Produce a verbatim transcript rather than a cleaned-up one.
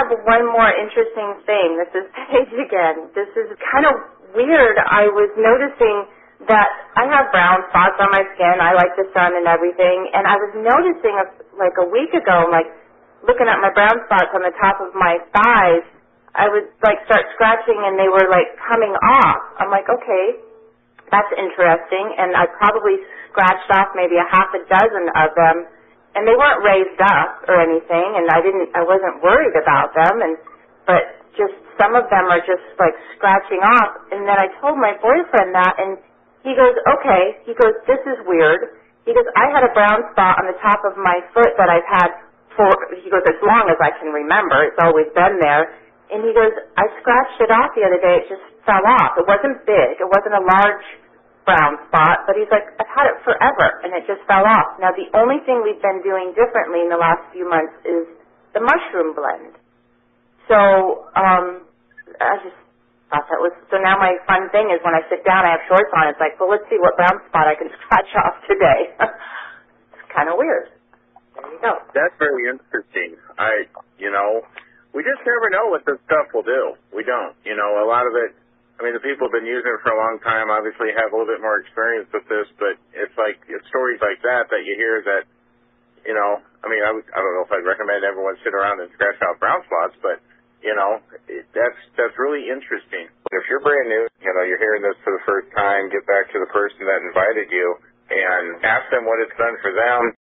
have one more interesting thing. This is Paige again. This is kind of weird. I was noticing that I have brown spots on my skin. I like the sun and everything. And I was noticing, a, like a week ago, like looking at my brown spots on the top of my thighs, I would like start scratching and they were like coming off. I'm like, okay, that's interesting. And I probably scratched off maybe a half a dozen of them. And they weren't raised up or anything, and I didn't, I wasn't worried about them, and, but just some of them are just like scratching off. And then I told my boyfriend that, and he goes, okay, he goes, this is weird. He goes, I had a brown spot on the top of my foot that I've had for, he goes, as long as I can remember. It's always been there. And he goes, I scratched it off the other day. It just fell off. It wasn't big. It wasn't a large brown spot, but he's like, I've had it forever, and it just fell off. Now, the only thing we've been doing differently in the last few months is the mushroom blend. So, um, I just thought that was, so now my fun thing is when I sit down, I have shorts on, it's like, well, let's see what brown spot I can scratch off today. It's kind of weird. There you go. That's very interesting. I, you know, we just never know what this stuff will do. We don't. You know, a lot of it, I mean, the people who've been using it for a long time obviously have a little bit more experience with this, but it's like, it's stories like that that you hear that, you know, I mean, I, would, I don't know if I'd recommend everyone sit around and scratch out brown spots, but, you know, it, that's that's really interesting. If you're brand new, you know, you're hearing this for the first time, get back to the person that invited you and ask them what it's done for them.